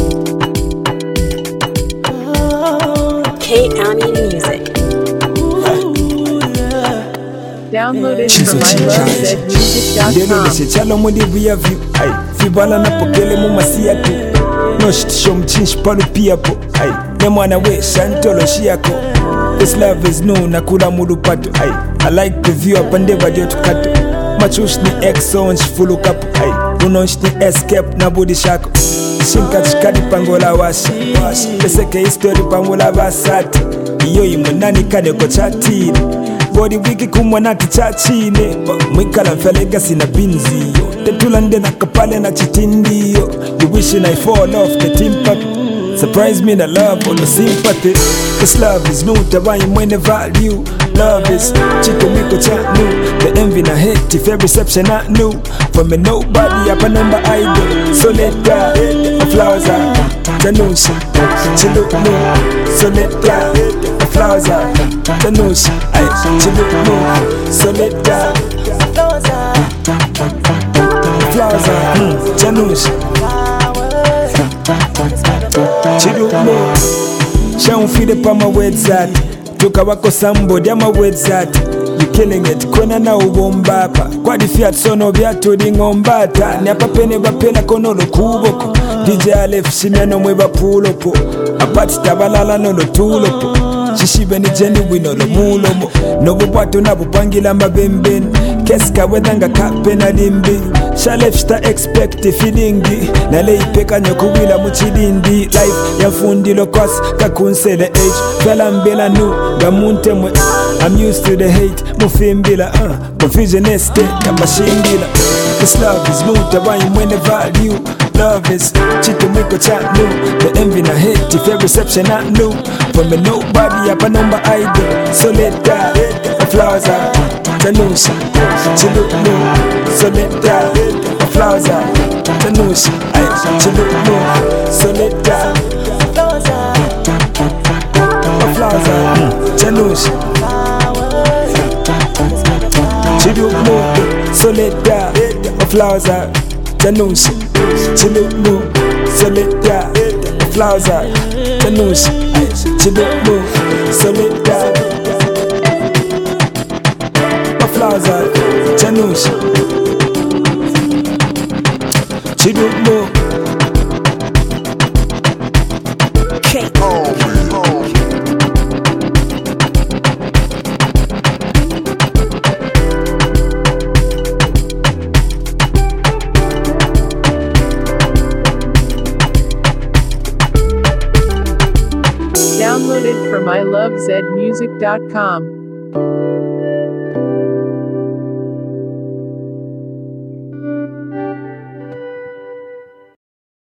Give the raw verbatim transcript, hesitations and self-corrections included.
K Ami Music. Downloaded from my love zed music dot com. Chalo mudi via view. Ay, fibala na pokele mu masia tu. No shit shom chinch palu pia po. Ay, ne mwana we shantolo shiako. This love is new na kula mudu pato. Ay, I like the view up and never do to kato. Machush ni exo nshifulu kapo. Ay, unonsh ni escape na budi shako. Shinka chikadi pangola washa. Peseke history pangola basati. Iyo imunani kade ko chatiri. Body wiki kumwana tichachine. Mwikala mfelega sina binziyo. Tetulande na kapale na chitindiyo. You wishing I fall off the timpap. Surprise me na love or no sympathy. This love is new, tabai mwene value. Love is chito miko chanu. The envy na hate if every reception not new. From a nobody up a number idol. So let go, the flowers are Janusha, chilu mu. So let go, the flowers are Janusha, ay chilu mu. So let go, the flowers are Janusha, chilu mu. Shan't feed up on my words that toka wako somebody ama words that you killing it kona na ubombapa kwa difiat sono byatu dingombata ni apapene bapena kono lokuboko D J Alef simeno mwe bapulopo apati tabalala no lotulopo shishibe ni jeni wino lo mulomo no bupato na bupangila mabemben keska wedanga kape na limbi Shalef sta expect feelingi na leipeka nyokubila muchidindi life ya fundi lokos kakunsele age fela mbela nu gamunte mwe I'm used to the hate mufimbila uh confusion este ya mashindila. This love is new tabai mwene value. Love is chito mwiko chanu. The envy na hate if your reception not new. From a nobody up a number idol. So let go, the flowers are Janusha, chilu mu. So let go, the flowers are Janusha, ay chilu mu. So let go, the flowers are Janusha. Chilu mu, so let go, the flowers are Janusha. Chilu mu, so let go, the flowers are Janusha. Chilu mu, so let go, the flowers are Janusha. Chilu mu. K. Downloaded from my love zed music dot com.